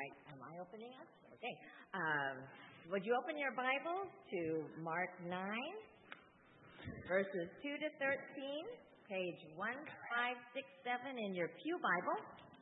right. Am I opening up? Okay. Would you open your Bible to Mark 9, verses 2 to 13, page 1567 in your Pew Bible?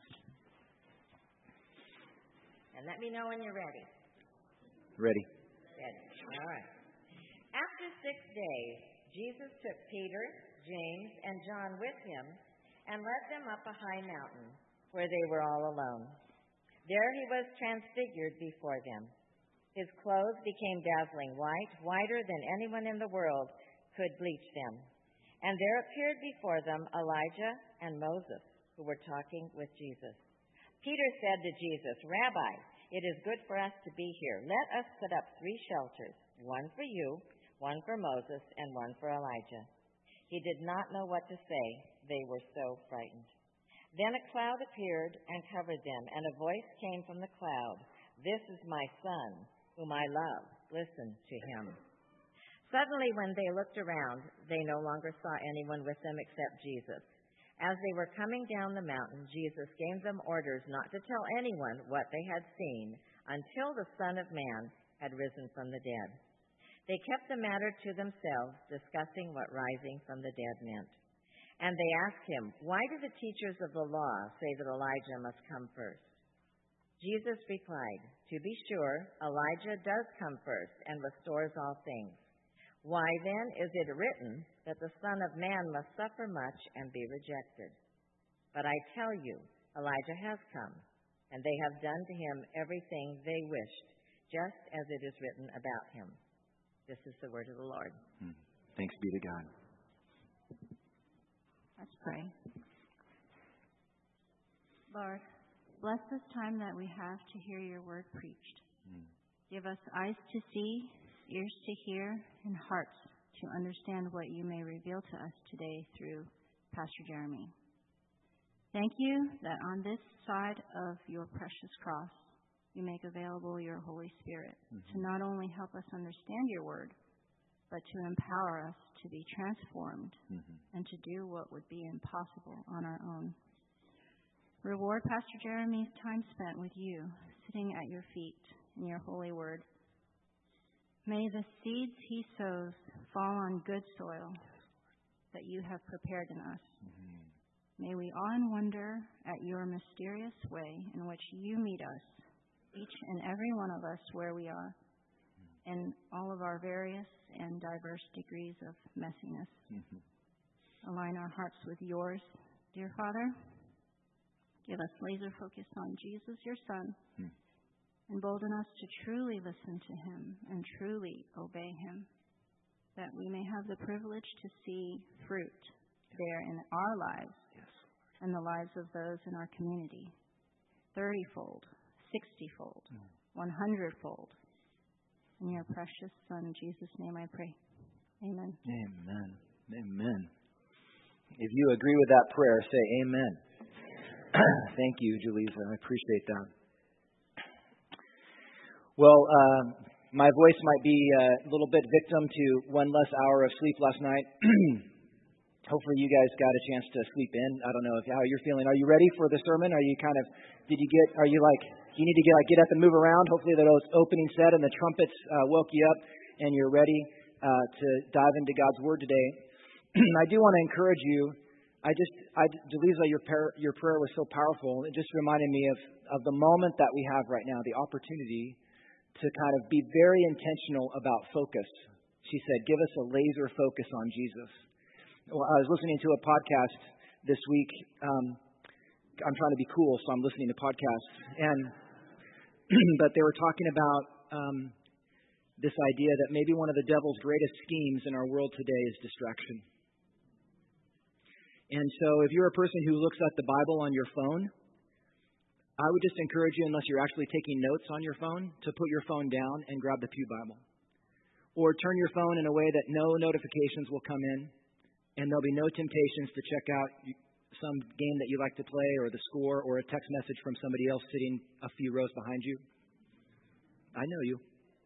And let me know when you're ready. Ready. Ready. All right. After 6 days, Jesus took Peter, James, and John with him and led them up a high mountain where they were all alone. There he was transfigured before them. His clothes became dazzling white, whiter than anyone in the world could bleach them. And there appeared before them Elijah and Moses, who were talking with Jesus. Peter said to Jesus, "Rabbi, it is good for us to be here. Let us put up 3 shelters, one for you, one for Moses, and one for Elijah." He did not know what to say. They were so frightened. Then a cloud appeared and covered them, and a voice came from the cloud, "This is my son, whom I love. Listen to him." Suddenly, when they looked around, they no longer saw anyone with them except Jesus. As they were coming down the mountain, Jesus gave them orders not to tell anyone what they had seen until the Son of Man had risen from the dead. They kept the matter to themselves, discussing what rising from the dead meant. And they asked him, "Why do the teachers of the law say that Elijah must come first?" Jesus replied, "To be sure, Elijah does come first and restores all things. Why then is it written that the Son of Man must suffer much and be rejected? But I tell you, Elijah has come, and they have done to him everything they wished, just as it is written about him." This is the word of the Lord. Thanks be to God. Let's pray. Lord, bless this time that we have to hear your word preached. Give us eyes to see, ears to hear, and hearts to understand what you may reveal to us today through Pastor Jeremy. Thank you that on this side of your precious cross, you make available your Holy Spirit to not only help us understand your word, but to empower us to be transformed and to do what would be impossible on our own. Reward Pastor Jeremy's time spent with you, sitting at your feet in your holy word. May the seeds he sows fall on good soil that you have prepared in us. May we all wonder at your mysterious way in which you meet us, each and every one of us where we are, in all of our various and diverse degrees of messiness. Align our hearts with yours, dear Father. Give us laser focus on Jesus, your Son, embolden us to truly listen to him and truly obey him, that we may have the privilege to see fruit there in our lives and the lives of those in our community, 30-fold, 60-fold, 100-fold. In your precious Son, Jesus' name I pray. Amen. Amen. Amen. If you agree with that prayer, say amen. Thank you, Julissa. I appreciate that. Well, my voice might be a little bit victim to one less hour of sleep last night. Hopefully you guys got a chance to sleep in. I don't know how you're feeling. Are you ready for the sermon? Are you you need to get up and move around? Hopefully that opening set and the trumpets woke you up and you're ready to dive into God's Word today. I do want to encourage you. Julissa, your prayer was so powerful. It just reminded me of the moment that we have right now, the opportunity to kind of be very intentional about focus. She said, "Give us a laser focus on Jesus." Well, I was listening to a podcast this week. I'm trying to be cool, so I'm listening to podcasts. But they were talking about this idea that maybe one of the devil's greatest schemes in our world today is distraction. And so if you're a person who looks at the Bible on your phone, I would just encourage you, unless you're actually taking notes on your phone, to put your phone down and grab the Pew Bible. Or turn your phone in a way that no notifications will come in, and there'll be no temptations to check out some game that you like to play, or the score, or a text message from somebody else sitting a few rows behind you. I know you.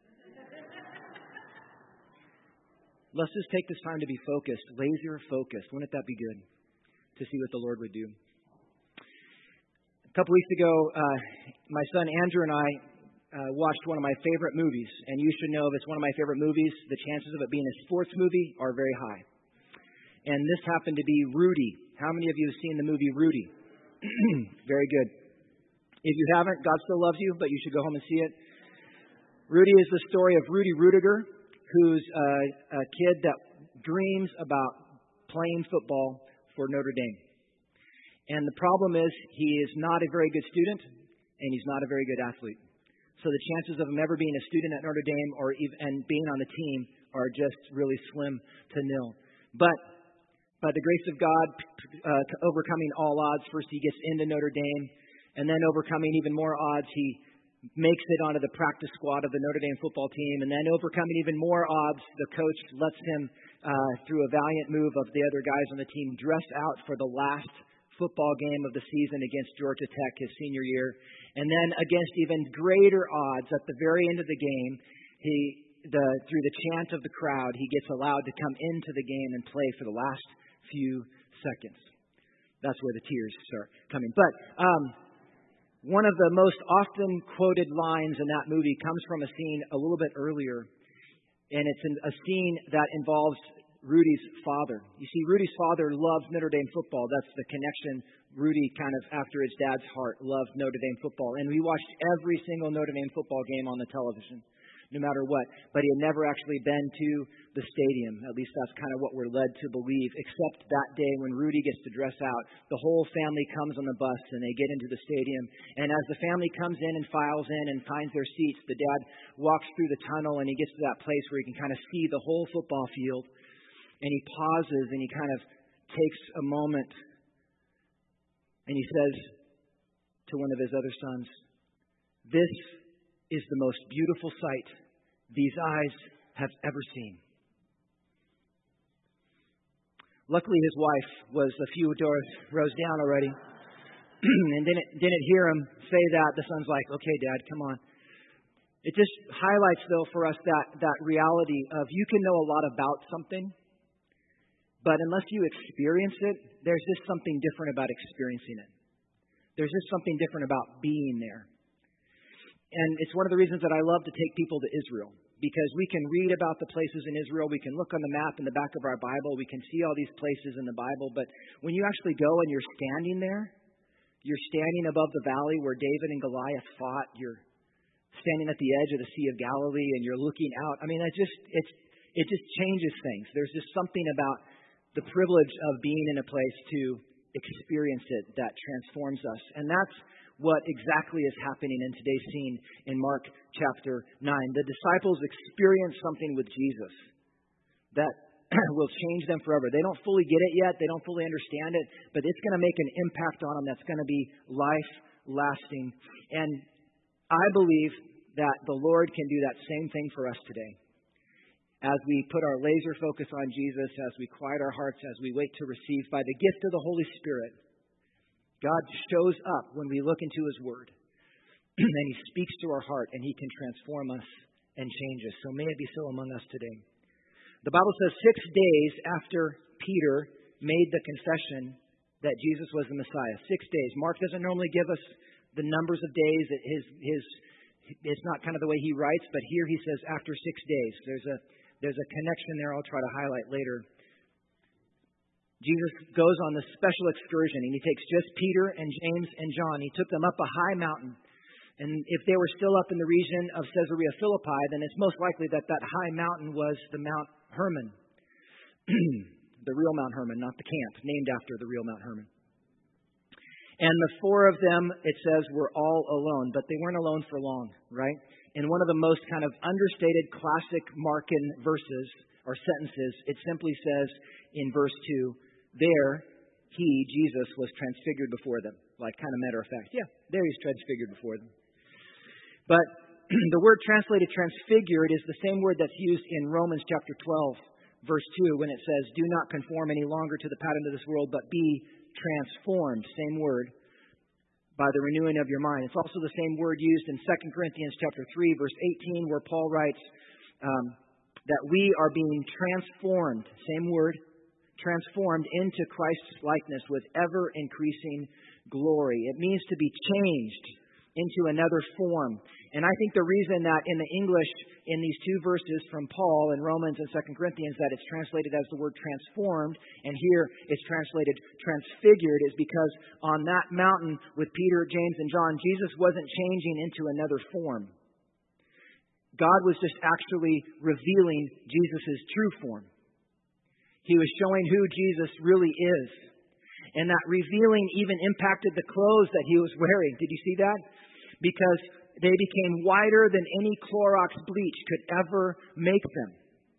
Let's just take this time to be focused, laser focused. Wouldn't that be good to see what the Lord would do? A couple weeks ago, my son Andrew and I watched one of my favorite movies. And you should know if it's one of my favorite movies, the chances of it being a sports movie are very high. And this happened to be Rudy. How many of you have seen the movie Rudy? Very good. If you haven't, God still loves you, but you should go home and see it. Rudy is the story of Rudy Rudiger, who's a kid that dreams about playing football for Notre Dame. And the problem is he is not a very good student, and he's not a very good athlete. So the chances of him ever being a student at Notre Dame and being on the team are just really slim to nil. But by the grace of God, overcoming all odds, first he gets into Notre Dame, and then overcoming even more odds, he makes it onto the practice squad of the Notre Dame football team, and then overcoming even more odds, the coach lets him, through a valiant move of the other guys on the team, dress out for the last football game of the season against Georgia Tech his senior year. And then against even greater odds, at the very end of the game, through the chant of the crowd, he gets allowed to come into the game and play for the last few seconds. That's where the tears start coming. But one of the most often quoted lines in that movie comes from a scene a little bit earlier, and it's a scene that involves Rudy's father. You see, Rudy's father loves Notre Dame football. That's the connection. Rudy, kind of after his dad's heart, loved Notre Dame football, and we watched every single Notre Dame football game on the television, no matter what. But he had never actually been to the stadium. At least that's kind of what we're led to believe, except that day when Rudy gets to dress out. The whole family comes on the bus and they get into the stadium. And as the family comes in and files in and finds their seats, the dad walks through the tunnel and he gets to that place where he can kind of see the whole football field. And he pauses and he kind of takes a moment and he says to one of his other sons, "This is the most beautiful sight these eyes have ever seen." Luckily, his wife was a few rows down already and didn't hear him say that. The son's like, "Okay, Dad, come on." It just highlights, though, for us that reality of you can know a lot about something, but unless you experience it, there's just something different about experiencing it. There's just something different about being there. And it's one of the reasons that I love to take people to Israel, because we can read about the places in Israel. We can look on the map in the back of our Bible. We can see all these places in the Bible. But when you actually go and you're standing there, you're standing above the valley where David and Goliath fought. You're standing at the edge of the Sea of Galilee and you're looking out. I mean, it just changes things. There's just something about the privilege of being in a place to experience it that transforms us. And that's what exactly is happening in today's scene in Mark chapter 9. The disciples experience something with Jesus that will change them forever. They don't fully get it yet. They don't fully understand it, but it's going to make an impact on them that's going to be life-lasting. And I believe that the Lord can do that same thing for us today. As we put our laser focus on Jesus, as we quiet our hearts, as we wait to receive by the gift of the Holy Spirit, God shows up when we look into His Word, and He speaks to our heart, and He can transform us and change us. So may it be so among us today. The Bible says 6 days after Peter made the confession that Jesus was the Messiah. 6 days. Mark doesn't normally give us the numbers of days. It's not kind of the way he writes, but here he says after 6 days. There's a connection there I'll try to highlight later. Jesus goes on this special excursion, and he takes just Peter and James and John. He took them up a high mountain. And if they were still up in the region of Caesarea Philippi, then it's most likely that high mountain was the Mount Hermon. The real Mount Hermon, not the camp, named after the real Mount Hermon. And the four of them, it says, were all alone, but they weren't alone for long, right? In one of the most kind of understated classic Markan verses or sentences, it simply says in verse 2, there he, Jesus, was transfigured before them. Like kind of matter of fact. Yeah, there he's transfigured before them. But the word translated transfigured is the same word that's used in Romans chapter 12, verse 2, when it says, do not conform any longer to the pattern of this world, but be transformed. Same word. By the renewing of your mind. It's also the same word used in 2 Corinthians chapter 3, verse 18, where Paul writes that we are being transformed, same word, transformed into Christ's likeness with ever-increasing glory. It means to be changed into another form. And I think the reason that in the English, in these two verses from Paul in Romans and 2 Corinthians, that it's translated as the word transformed, and here it's translated transfigured, is because on that mountain with Peter, James, and John, Jesus wasn't changing into another form. God was just actually revealing Jesus' true form. He was showing who Jesus really is. And that revealing even impacted the clothes that he was wearing. Did you see that? Because they became whiter than any Clorox bleach could ever make them.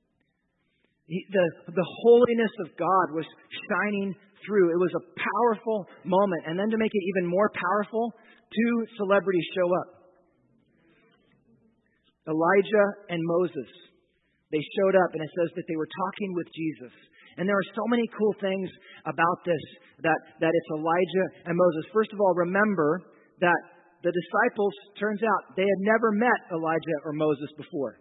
The holiness of God was shining through. It was a powerful moment. And then to make it even more powerful, two celebrities show up. Elijah and Moses. They showed up, and it says that they were talking with Jesus. And there are so many cool things about this, that it's Elijah and Moses. First of all, remember that the disciples, turns out, they had never met Elijah or Moses before.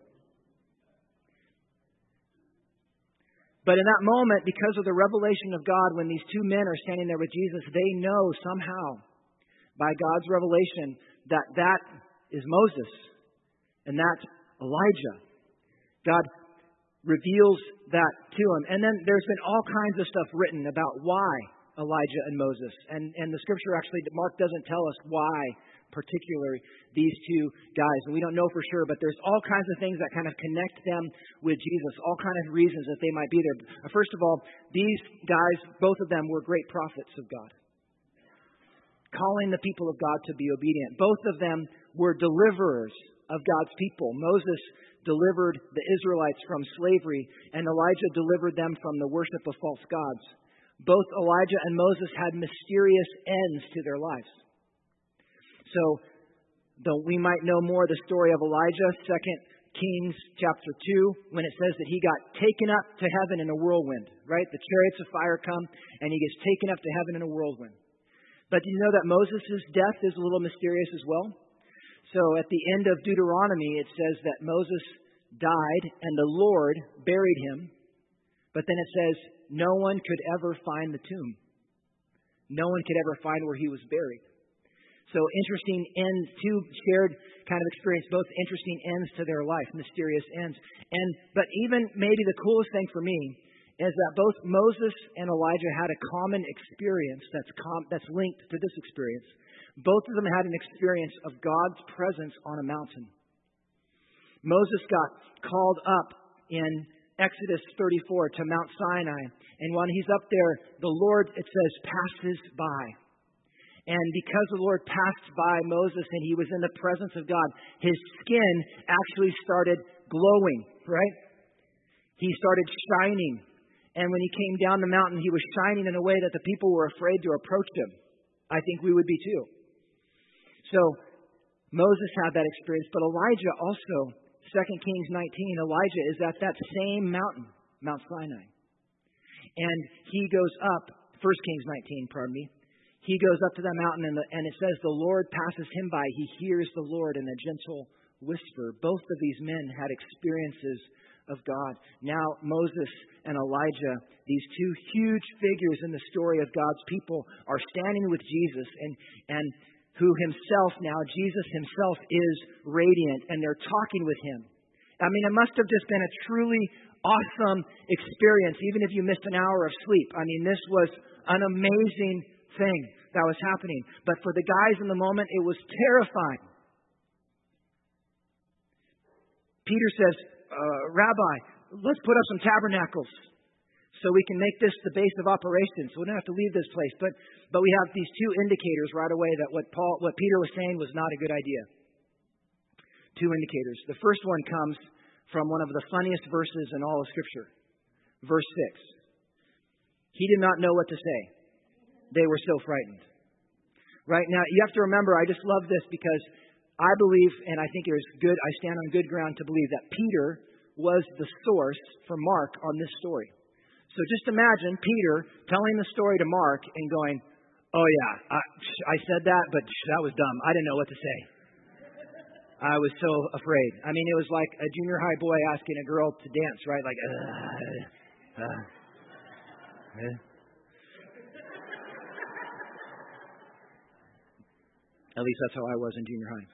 But in that moment, because of the revelation of God, when these two men are standing there with Jesus, they know somehow, by God's revelation, that is Moses and that's Elijah. God reveals that to him. And then there's been all kinds of stuff written about why Elijah and Moses. And the scripture actually, Mark doesn't tell us why particularly these two guys. And we don't know for sure, but there's all kinds of things that kind of connect them with Jesus, all kinds of reasons that they might be there. First of all, these guys, both of them were great prophets of God, calling the people of God to be obedient. Both of them were deliverers of God's people. Moses delivered the Israelites from slavery, and Elijah delivered them from the worship of false gods. Both Elijah and Moses had mysterious ends to their lives. So, though we might know more of the story of Elijah, 2 Kings chapter 2, when it says that he got taken up to heaven in a whirlwind, right? The chariots of fire come, and he gets taken up to heaven in a whirlwind. But do you know that Moses' death is a little mysterious as well? So at the end of Deuteronomy, it says that Moses died and the Lord buried him. But then it says no one could ever find the tomb. No one could ever find where he was buried. So interesting ends, two shared kind of experience, both interesting ends to their life, mysterious ends. But even maybe the coolest thing for me is that both Moses and Elijah had a common experience that's linked to this experience. Both of them had an experience of God's presence on a mountain. Moses got called up in Exodus 34 to Mount Sinai. And when he's up there, the Lord, it says, passes by. And because the Lord passed by Moses and he was in the presence of God, his skin actually started glowing, right? He started shining. And when he came down the mountain, he was shining in a way that the people were afraid to approach him. I think we would be too. So Moses had that experience, but Elijah also, 2 Kings 19, Elijah is at that same mountain, Mount Sinai. And he goes up, 1 Kings 19, pardon me. He goes up to that mountain and it says the Lord passes him by. He hears the Lord in a gentle whisper. Both of these men had experiences of God. Now Moses and Elijah, these two huge figures in the story of God's people, are standing with Jesus and who himself now, Jesus himself is radiant, and they're talking with him. I mean, it must have just been a truly awesome experience, even if you missed an hour of sleep. I mean, this was an amazing thing that was happening. But for the guys in the moment, it was terrifying. Peter says, Rabbi, let's put up some tabernacles so we can make this the base of operations. So we don't have to leave this place. But we have these two indicators right away that what Peter was saying was not a good idea. Two indicators. The first one comes from one of the funniest verses in all of Scripture. Verse 6. He did not know what to say. They were so frightened. Right now, you have to remember, I just love this because I believe, and I think it was good, I stand on good ground to believe that Peter was the source for Mark on this story. So just imagine Peter telling the story to Mark and going, oh yeah, I said that, but that was dumb. I didn't know what to say. I was so afraid. I mean, it was like a junior high boy asking a girl to dance, right? Like, At least that's how I was in junior high.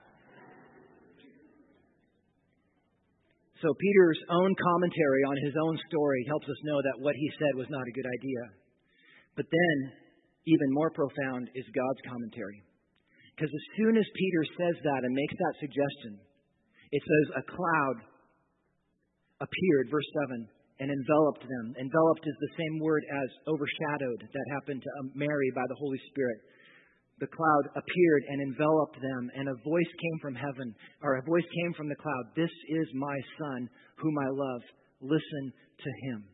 So Peter's own commentary on his own story helps us know that what he said was not a good idea. But then, even more profound is God's commentary. Because as soon as Peter says that and makes that suggestion, it says a cloud appeared, verse 7, and enveloped them. Enveloped is the same word as overshadowed that happened to Mary by the Holy Spirit. The cloud appeared and enveloped them, and a voice came from heaven, or a voice came from the cloud. This is my Son, whom I love. Listen to him.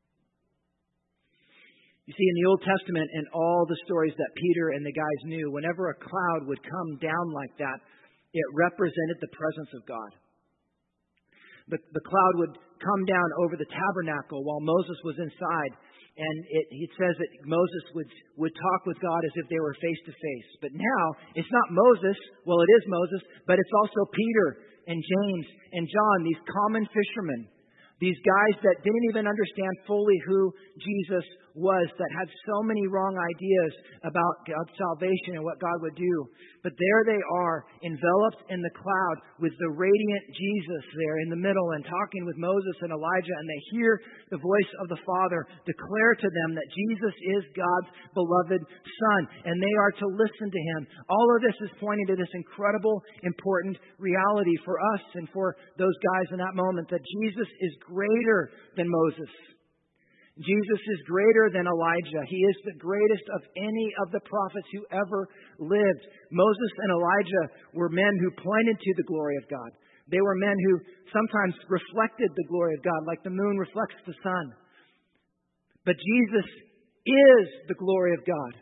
You see, in the Old Testament and all the stories that Peter and the guys knew, whenever a cloud would come down like that, it represented the presence of God. The cloud would come down over the tabernacle while Moses was inside. And it says that Moses would talk with God as if they were face to face. But now, it's not Moses. Well, it is Moses, but it's also Peter and James and John, these common fishermen. These guys that didn't even understand fully who Jesus was, that had so many wrong ideas about God's salvation and what God would do. But there they are, enveloped in the cloud with the radiant Jesus there in the middle and talking with Moses and Elijah, and they hear the voice of the Father declare to them that Jesus is God's beloved Son, and they are to listen to him. All of this is pointing to this incredible, important reality for us and for those guys in that moment, that Jesus is greater than Moses. Jesus is greater than Elijah. He is the greatest of any of the prophets who ever lived. Moses and Elijah were men who pointed to the glory of God. They were men who sometimes reflected the glory of God, like the moon reflects the sun. But Jesus is the glory of God.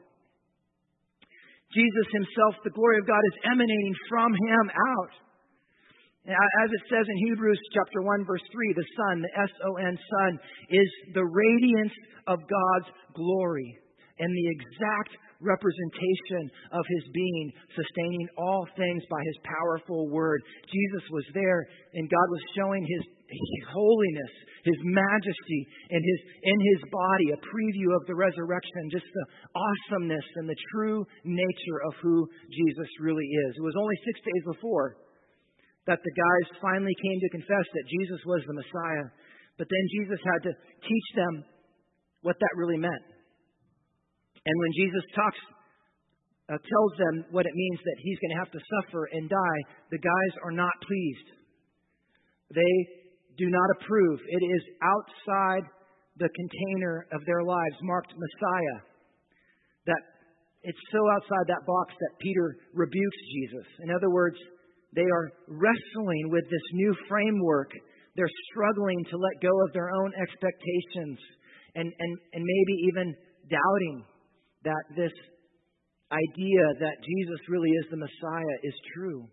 Jesus himself, the glory of God, is emanating from him out. As it says in Hebrews chapter 1, verse 3, the Son, the S-O-N, Son, is the radiance of God's glory and the exact representation of his being, sustaining all things by his powerful word. Jesus was there, and God was showing his holiness, his majesty, and in his body, a preview of the resurrection, just the awesomeness and the true nature of who Jesus really is. It was only 6 days before that the guys finally came to confess that Jesus was the Messiah. But then Jesus had to teach them what that really meant. And when Jesus tells them what it means that he's going to have to suffer and die, the guys are not pleased. They do not approve. It is outside the container of their lives marked Messiah. That it's so outside that box that Peter rebukes Jesus. In other words, they are wrestling with this new framework. They're struggling to let go of their own expectations and maybe even doubting that this idea that Jesus really is the Messiah is true.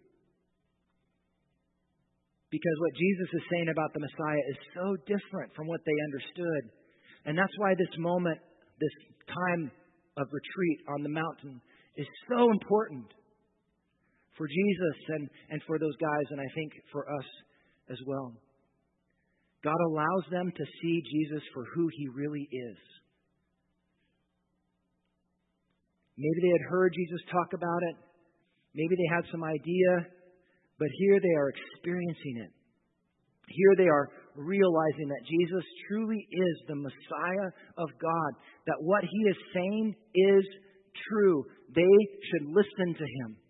Because what Jesus is saying about the Messiah is so different from what they understood. And that's why this moment, this time of retreat on the mountain, is so important for Jesus and for those guys, and I think for us as well. God allows them to see Jesus for who he really is. Maybe they had heard Jesus talk about it. Maybe they had some idea, but here they are experiencing it. Here they are realizing that Jesus truly is the Messiah of God, that what he is saying is true. They should listen to him.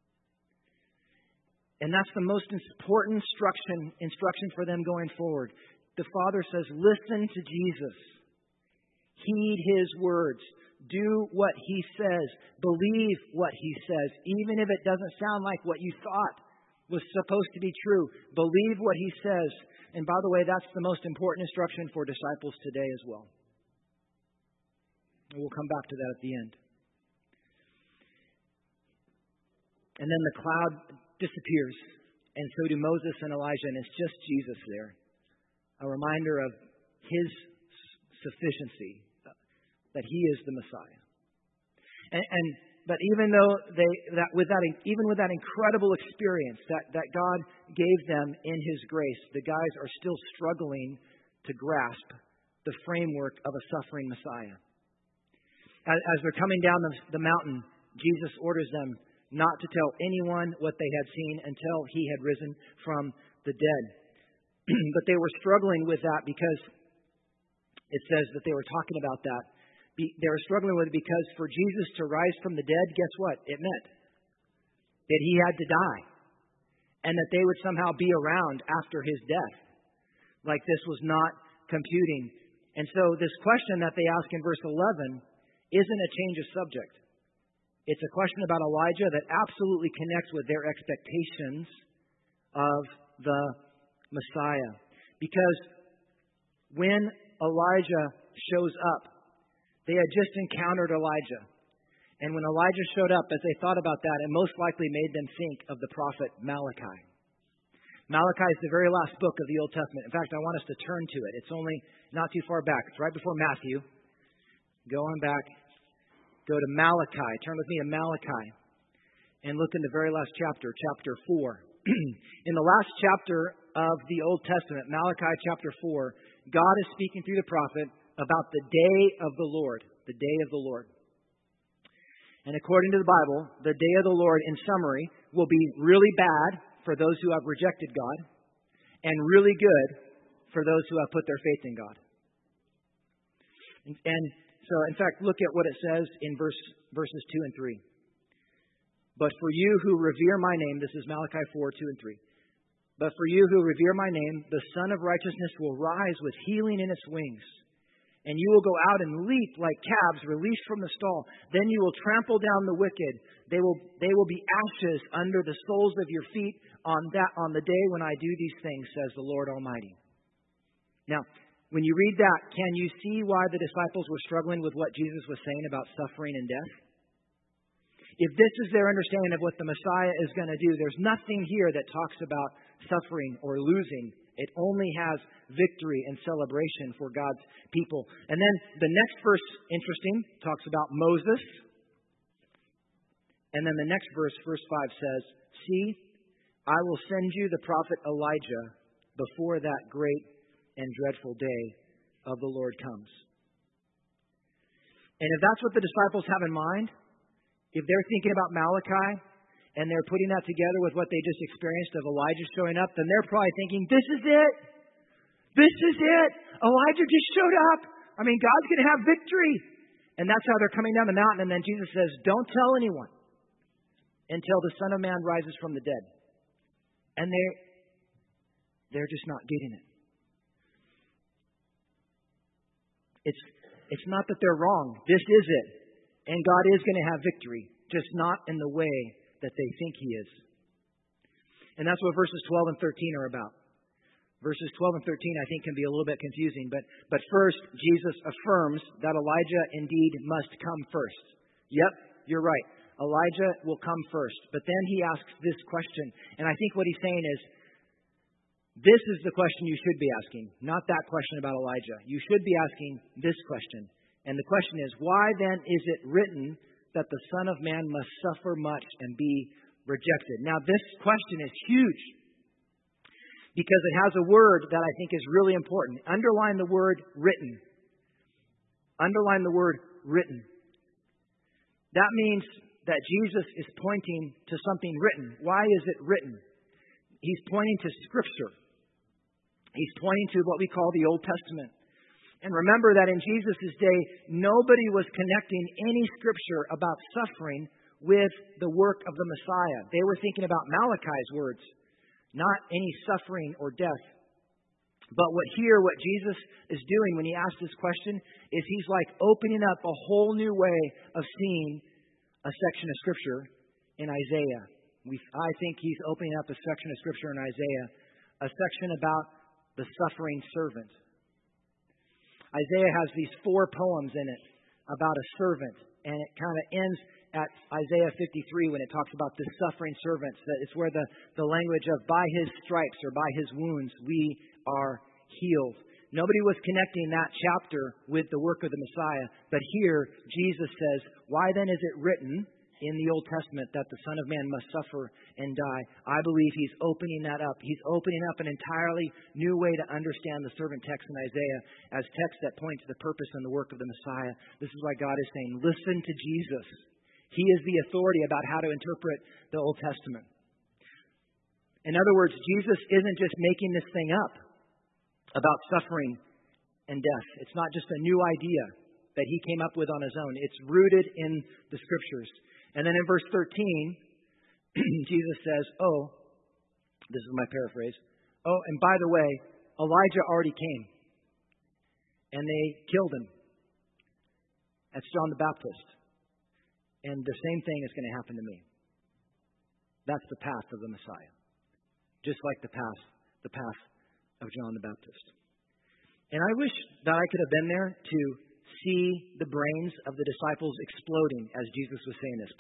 And that's the most important instruction for them going forward. The Father says, listen to Jesus. Heed his words. Do what he says. Believe what he says. Even if it doesn't sound like what you thought was supposed to be true. Believe what he says. And by the way, that's the most important instruction for disciples today as well. And we'll come back to that at the end. And then the cloud disappears, and so do Moses and Elijah, and it's just Jesus there. A reminder of his sufficiency, that he is the Messiah. But even though even with that incredible experience that God gave them in his grace, the guys are still struggling to grasp the framework of a suffering Messiah. As they're coming down the mountain, Jesus orders them not to tell anyone what they had seen until he had risen from the dead. But they were struggling with that because it says that they were talking about that. They were struggling with it because for Jesus to rise from the dead, guess what? It meant that he had to die and that they would somehow be around after his death. Like this was not computing. And so this question that they ask in verse 11 isn't a change of subject. It's a question about Elijah that absolutely connects with their expectations of the Messiah. Because when Elijah shows up, they had just encountered Elijah. And when Elijah showed up, as they thought about that, it most likely made them think of the prophet Malachi. Malachi is the very last book of the Old Testament. In fact, I want us to turn to it. It's only not too far back. It's right before Matthew. Go on back. Go to Malachi. Turn with me to Malachi. And look in the very last chapter, chapter 4. In the last chapter of the Old Testament, Malachi chapter 4, God is speaking through the prophet about the day of the Lord. The day of the Lord. And according to the Bible, the day of the Lord, in summary, will be really bad for those who have rejected God and really good for those who have put their faith in God. And so, in fact, look at what it says in verses 2 and 3. But for you who revere my name, this is Malachi 4, 2 and 3. But for you who revere my name, the Son of Righteousness will rise with healing in its wings. And you will go out and leap like calves released from the stall. Then you will trample down the wicked. They will be ashes under the soles of your feet on the day when I do these things, says the Lord Almighty. Now, when you read that, can you see why the disciples were struggling with what Jesus was saying about suffering and death? If this is their understanding of what the Messiah is going to do, there's nothing here that talks about suffering or losing. It only has victory and celebration for God's people. And then the next verse, interesting, talks about Moses. And then the next verse, verse 5 says, see, I will send you the prophet Elijah before that great and dreadful day of the Lord comes. And if that's what the disciples have in mind, if they're thinking about Malachi, and they're putting that together with what they just experienced of Elijah showing up, then they're probably thinking, this is it. This is it. Elijah just showed up. I mean, God's going to have victory. And that's how they're coming down the mountain. And then Jesus says, don't tell anyone until the Son of Man rises from the dead. And they're just not getting it. It's not that they're wrong. This is it. And God is going to have victory, just not in the way that they think he is. And that's what verses 12 and 13 are about. Verses 12 and 13, I think, can be a little bit confusing. But first, Jesus affirms that Elijah indeed must come first. Yep, you're right. Elijah will come first. But then he asks this question. And I think what he's saying is, this is the question you should be asking, not that question about Elijah. You should be asking this question. And the question is, why then is it written that the Son of Man must suffer much and be rejected? Now, this question is huge because it has a word that I think is really important. Underline the word written. Underline the word written. That means that Jesus is pointing to something written. Why is it written? He's pointing to Scripture. He's pointing to what we call the Old Testament. And remember that in Jesus' day, nobody was connecting any Scripture about suffering with the work of the Messiah. They were thinking about Malachi's words, not any suffering or death. But what Jesus is doing when he asks this question is he's like opening up a whole new way of seeing a section of Scripture in Isaiah. I think he's opening up a section of Scripture in Isaiah, a section about the suffering servant. Isaiah has these 4 poems in it about a servant, and it kind of ends at Isaiah 53 when it talks about the suffering servants. That it's where the language of by his stripes or by his wounds we are healed. Nobody was connecting that chapter with the work of the Messiah, but here Jesus says, why then is it written in the Old Testament that the Son of Man must suffer and die? I believe he's opening that up. He's opening up an entirely new way to understand the servant text in Isaiah as text that points to the purpose and the work of the Messiah. This is why God is saying, listen to Jesus. He is the authority about how to interpret the Old Testament. In other words, Jesus isn't just making this thing up about suffering and death. It's not just a new idea that he came up with on his own. It's rooted in the Scriptures. And then in verse 13, Jesus says, this is my paraphrase, and by the way, Elijah already came, and they killed him. That's John the Baptist. And the same thing is going to happen to me. That's the path of the Messiah. Just like the path of John the Baptist. And I wish that I could have been there to see the brains of the disciples exploding as Jesus was saying this.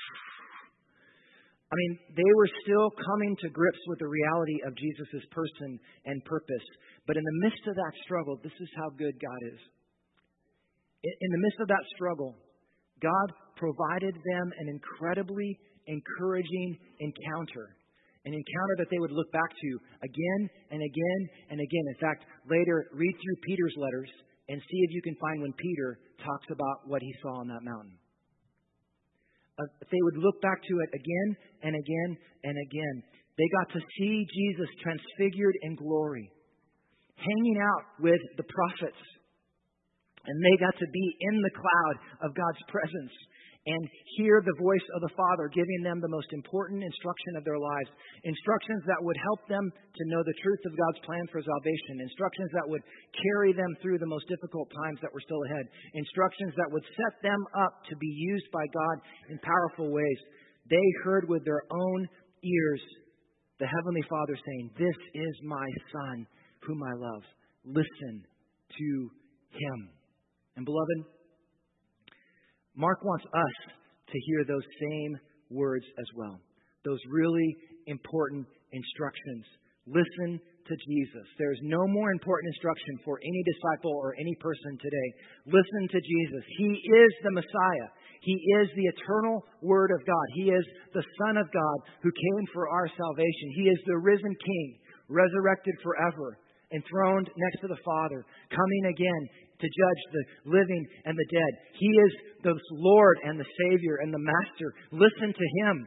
I mean, they were still coming to grips with the reality of Jesus' person and purpose. But in the midst of that struggle, this is how good God is. In the midst of that struggle, God provided them an incredibly encouraging encounter. An encounter that they would look back to again and again and again. In fact, later, read through Peter's letters and see if you can find when Peter talks about what he saw on that mountain. They would look back to it again and again and again. They got to see Jesus transfigured in glory, hanging out with the prophets. And they got to be in the cloud of God's presence and hear the voice of the Father giving them the most important instruction of their lives. Instructions that would help them to know the truth of God's plan for salvation. Instructions that would carry them through the most difficult times that were still ahead. Instructions that would set them up to be used by God in powerful ways. They heard with their own ears the Heavenly Father saying, "This is my Son whom I love. Listen to Him." And beloved, Mark wants us to hear those same words as well. Those really important instructions. Listen to Jesus. There's no more important instruction for any disciple or any person today. Listen to Jesus. He is the Messiah. He is the eternal Word of God. He is the Son of God who came for our salvation. He is the risen King, resurrected forever, enthroned next to the Father, coming again to judge the living and the dead. He is the Lord and the Savior and the Master. Listen to Him.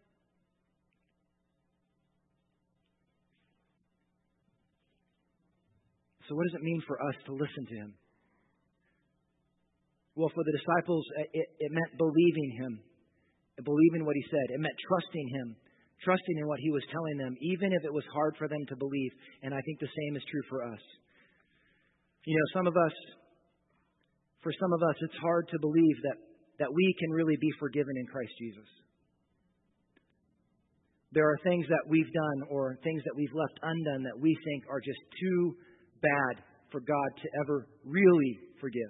So what does it mean for us to listen to Him? Well, for the disciples, it meant believing Him, believing what He said. It meant trusting Him, trusting in what He was telling them, even if it was hard for them to believe. And I think the same is true for us. You know, for some of us, it's hard to believe that we can really be forgiven in Christ Jesus. There are things that we've done or things that we've left undone that we think are just too bad for God to ever really forgive.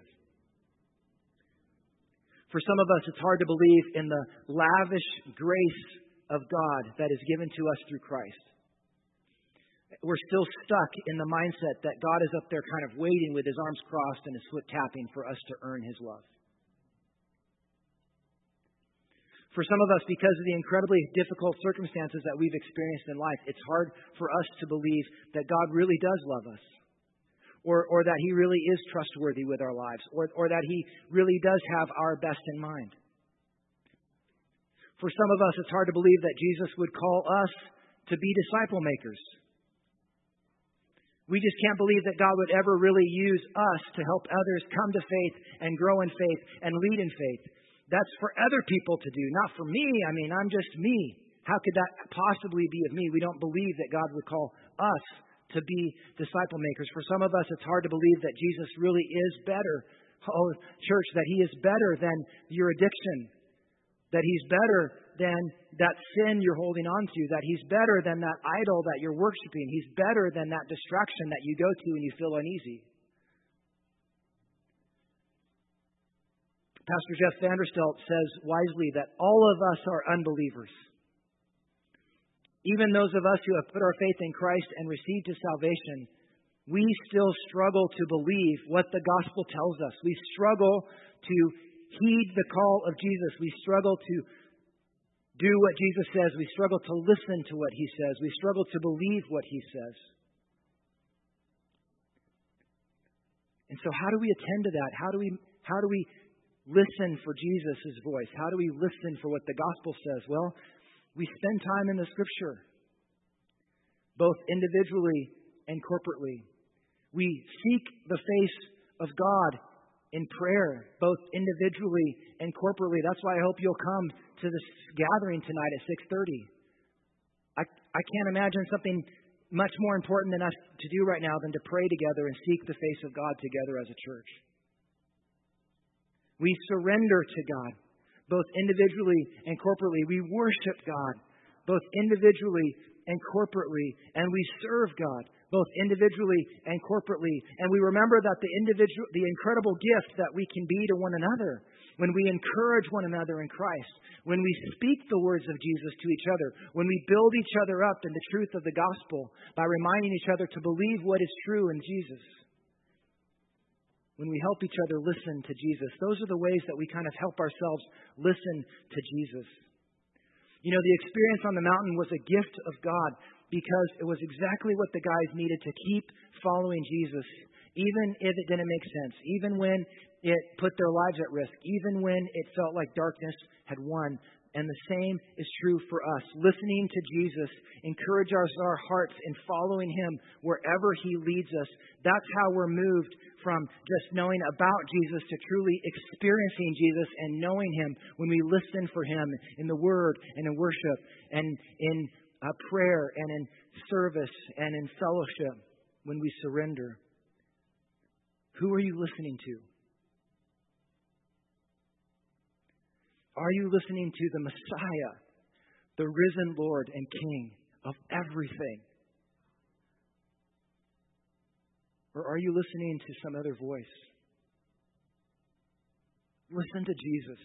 For some of us, it's hard to believe in the lavish grace of God that is given to us through Christ. We're still stuck in the mindset that God is up there kind of waiting with His arms crossed and His foot tapping for us to earn His love. For some of us, because of the incredibly difficult circumstances that we've experienced in life, it's hard for us to believe that God really does love us. Or that He really is trustworthy with our lives. Or that He really does have our best in mind. For some of us, it's hard to believe that Jesus would call us to be disciple makers. We just can't believe that God would ever really use us to help others come to faith and grow in faith and lead in faith. That's for other people to do, not for me. I mean, I'm just me. How could that possibly be of me? We don't believe that God would call us to be disciple makers. For some of us, it's hard to believe that Jesus really is better. Oh, church, that He is better than your addiction. That He's better than that sin you're holding on to. That He's better than that idol that you're worshiping. He's better than that distraction that you go to when you feel uneasy. Pastor Jeff Vanderstelt says wisely that all of us are unbelievers. Even those of us who have put our faith in Christ and received His salvation, we still struggle to believe what the gospel tells us. We struggle to heed the call of Jesus. We struggle to do what Jesus says. We struggle to listen to what He says. We struggle to believe what He says. And so how do we attend to that? How do we listen for Jesus' voice? How do we listen for what the gospel says? Well, we spend time in the Scripture, both individually and corporately. We seek the face of God in prayer, both individually and corporately. That's why I hope you'll come to this gathering tonight at 6:30. I can't imagine something much more important than us to do right now than to pray together and seek the face of God together as a church. We surrender to God, both individually and corporately. We worship God, both individually and corporately. And we serve God, both individually and corporately. And we remember that the incredible gift that we can be to one another when we encourage one another in Christ, when we speak the words of Jesus to each other, when we build each other up in the truth of the gospel by reminding each other to believe what is true in Jesus. When we help each other listen to Jesus, those are the ways that we kind of help ourselves listen to Jesus. You know, the experience on the mountain was a gift of God because it was exactly what the guys needed to keep following Jesus, even if it didn't make sense, even when it put their lives at risk, even when it felt like darkness had won. And the same is true for us. Listening to Jesus encourages our hearts in following Him wherever He leads us. That's how we're moved from just knowing about Jesus to truly experiencing Jesus and knowing Him when we listen for Him in the Word and in worship and in prayer and in service and in fellowship, when we surrender. Who are you listening to? Are you listening to the Messiah, the risen Lord and King of everything? Or are you listening to some other voice? Listen to Jesus.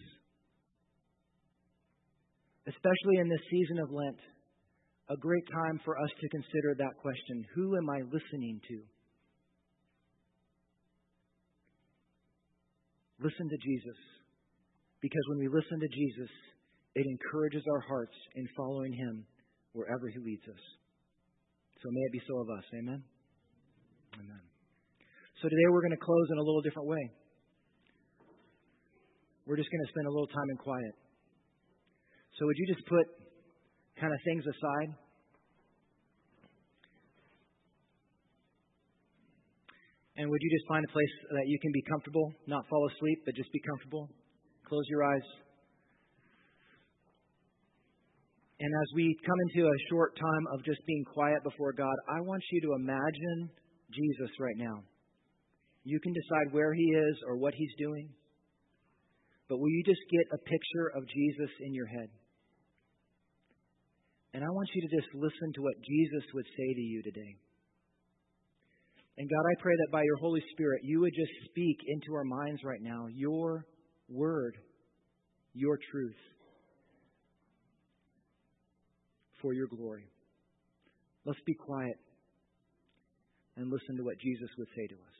Especially in this season of Lent, a great time for us to consider that question. Who am I listening to? Listen to Jesus. Because when we listen to Jesus, it encourages our hearts in following Him wherever He leads us. So may it be so of us. Amen? Amen. So today we're going to close in a little different way. We're just going to spend a little time in quiet. So would you just put kind of things aside? And would you just find a place that you can be comfortable, not fall asleep, but just be comfortable? Close your eyes. And as we come into a short time of just being quiet before God, I want you to imagine Jesus right now. You can decide where He is or what He's doing. But will you just get a picture of Jesus in your head? And I want you to just listen to what Jesus would say to you today. And God, I pray that by your Holy Spirit, you would just speak into our minds right now your word, your truth, for your glory. Let's be quiet and listen to what Jesus would say to us.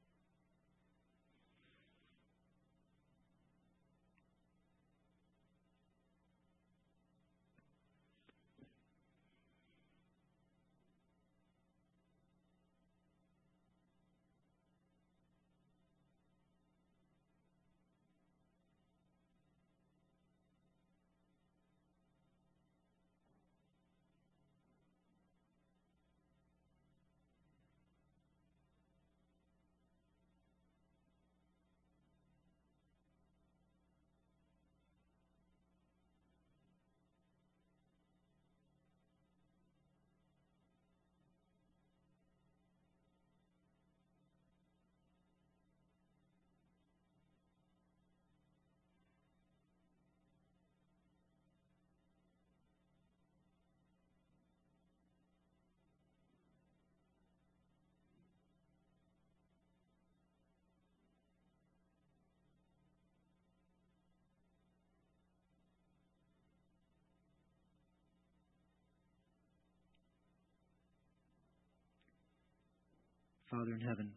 Father in heaven,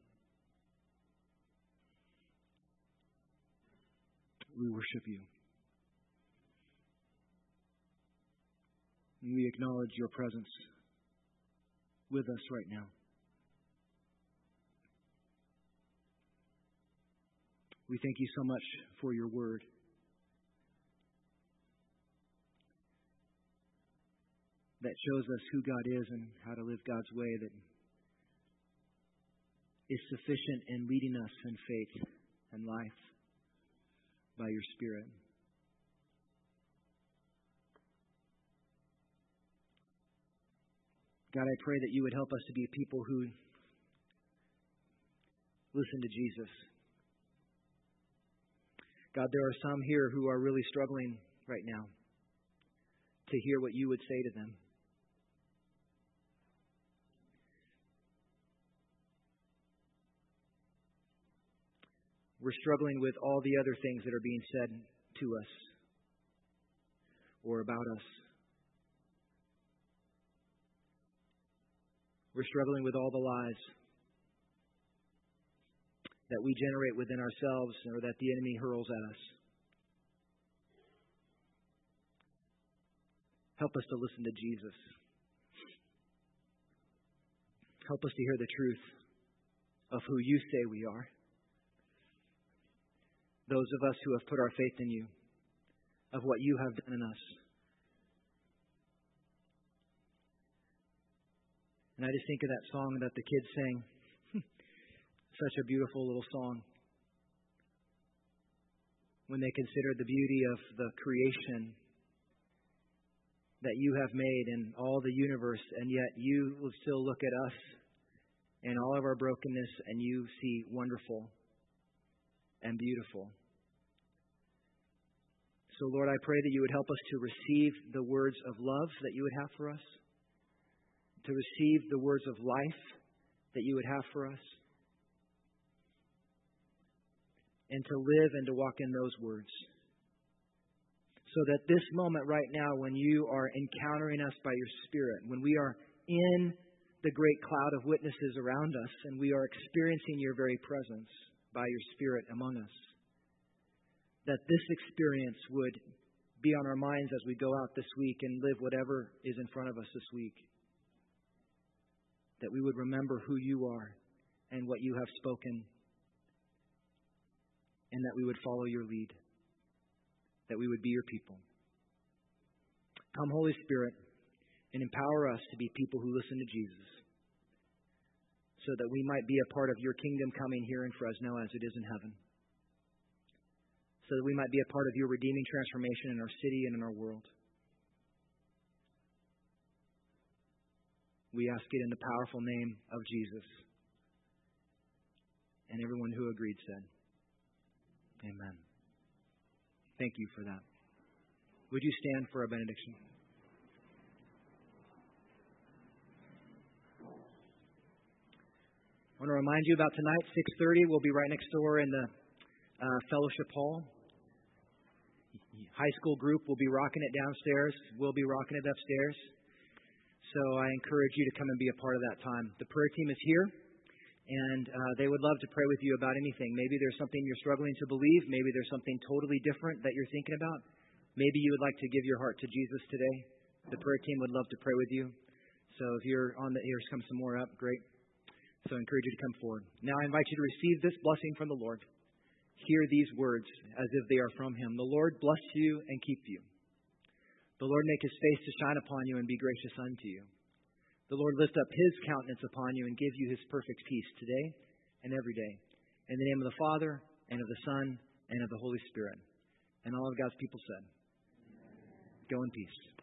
we worship you. And we acknowledge your presence with us right now. We thank you so much for your word. That shows us who God is and how to live God's way, that is sufficient in leading us in faith and life by your Spirit. God, I pray that you would help us to be people who listen to Jesus. God, there are some here who are really struggling right now to hear what you would say to them. We're struggling with all the other things that are being said to us or about us. We're struggling with all the lies that we generate within ourselves or that the enemy hurls at us. Help us to listen to Jesus. Help us to hear the truth of who you say we are. Those of us who have put our faith in you, of what you have done in us. And I just think of that song that the kids sang. Such a beautiful little song. When they considered the beauty of the creation that you have made and all the universe, and yet you will still look at us and all of our brokenness, and you see wonderful and beautiful. So, Lord, I pray that you would help us to receive the words of love that you would have for us, to receive the words of life that you would have for us, and to live and to walk in those words. So that this moment right now, when you are encountering us by your Spirit, when we are in the great cloud of witnesses around us, and we are experiencing your very presence by your Spirit among us, that this experience would be on our minds as we go out this week and live whatever is in front of us this week. That we would remember who you are and what you have spoken, and that we would follow your lead, that we would be your people. Come, Holy Spirit, and empower us to be people who listen to Jesus, so that we might be a part of your kingdom coming here in Fresno as it is in heaven. So that we might be a part of your redeeming transformation in our city and in our world. We ask it in the powerful name of Jesus. And everyone who agreed said, Amen. Thank you for that. Would you stand for a benediction? I want to remind you about tonight, 6:30. We'll be right next door in the fellowship hall. High school group will be rocking it downstairs. We'll be rocking it upstairs. So I encourage you to come and be a part of that time. The prayer team is here, and they would love to pray with you about anything. Maybe there's something you're struggling to believe. Maybe there's something totally different that you're thinking about. Maybe you would like to give your heart to Jesus today. The prayer team would love to pray with you. So if you're on the ears, come some more up. Great. So I encourage you to come forward. Now I invite you to receive this blessing from the Lord. Hear these words as if they are from Him. The Lord bless you and keep you. The Lord make His face to shine upon you and be gracious unto you. The Lord lift up His countenance upon you and give you His perfect peace today and every day. In the name of the Father, and of the Son, and of the Holy Spirit. And all of God's people said, Go in peace.